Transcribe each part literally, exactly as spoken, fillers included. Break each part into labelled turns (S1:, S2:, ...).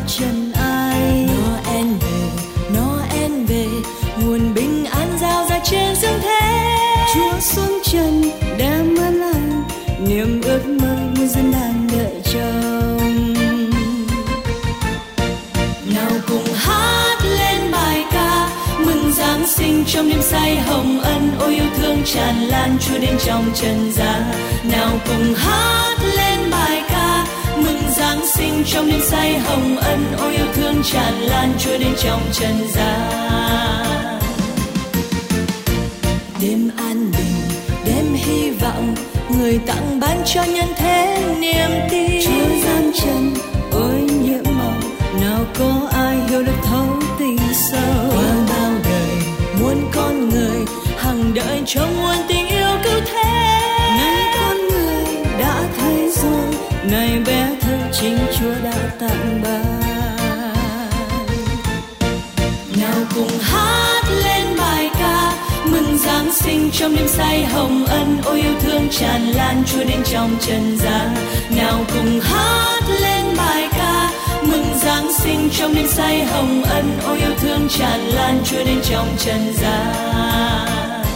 S1: trần ai. Noel về, Noel về, nguồn bình an giao ra trên dương thế. Chúa xuống trần đem ơn lành, niềm ước mơ muôn dân đang đợi trông. Nào cùng hát lên bài ca mừng Giáng sinh trong đêm say hồng ân, ôi yêu thương tràn lan Chúa đến trong trần gian. Nào cùng hát lên bài ca mừng Giáng sinh trong đêm say hồng ân, ôi yêu thương tràn lan Chúa đến trong trần gian. Đêm an bình, đêm hy vọng, người tặng ban cho nhân thế niềm tin. Chúa gian trần ôi nhiễm màu, nào có ai hiểu được thấu tình sâu. Qua bao đời muôn con người hằng đợi trong muôn tình yêu cứu thế. Nay con người đã thấy rồi, này bé thơ chính Chúa đã tặng ban. Nào cùng hát lên bài ca mừng Giáng sinh trong đêm say hồng ân, ôi yêu thương tràn lan Chúa đến trong trần gian. Nào cùng hát lên bài ca mừng Giáng sinh trong đêm say hồng ân, ôi yêu thương tràn lan Chúa đến trong trần gian.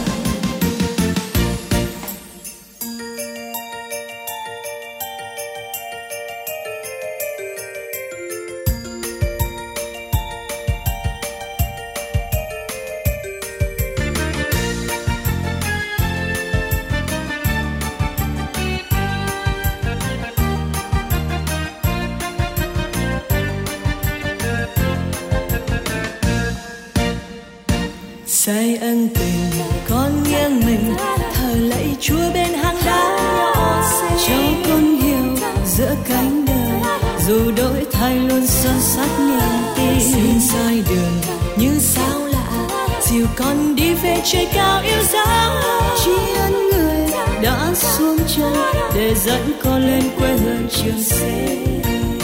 S1: Say ân tình con nghiêng mình thờ lạy Chúa bên hang đá nhỏ xinh, cho con hiểu giữa cánh đời dù đổi thay luôn son sắt niềm tin. Xin soi đường như sao lạ dìu con đi về trời cao yêu dấu. Tri ân người đã xuống chân để dẫn con lên quê hương Trường Sinh.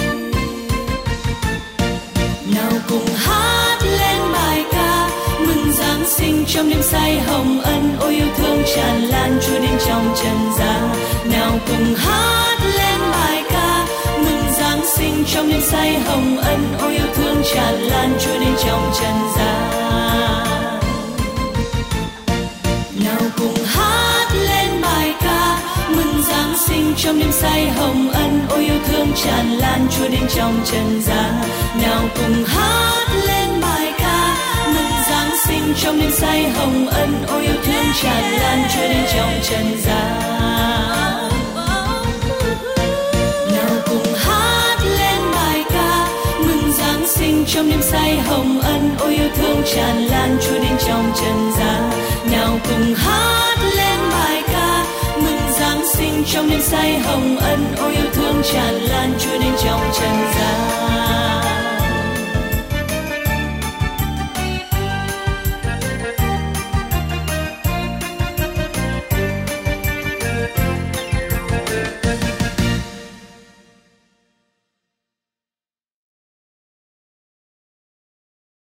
S1: Nào cùng hát lên bài ca mừng Giáng sinh trong đêm say hồng ân, ôi yêu thương tràn lan Chúa đến trong trần gian. Nào cùng hát lên bài ca mừng Giáng sinh trong đêm say hồng ân, ôi yêu thương tràn lan Chúa đến trong trần gian. Nào cùng hát lên bài ca mừng Giáng sinh trong đêm say hồng ân, ôi yêu thương tràn lan Chúa đến trong trần gian. Nào cùng hát lên bài ca mừng Giáng sinh trong đêm say hồng ân, ôi yêu thương tràn lan Chúa đến trong trần gian. Nào cùng hát lên bài ca mừng Giáng sinh trong đêm say hồng ân, ôi yêu thương tràn lan Chúa đến trong trần gian. Nào cùng hát lên bài ca mừng Giáng sinh trong đêm say hồng ân, ôi yêu thương tràn lan Chúa đến trong trần gian.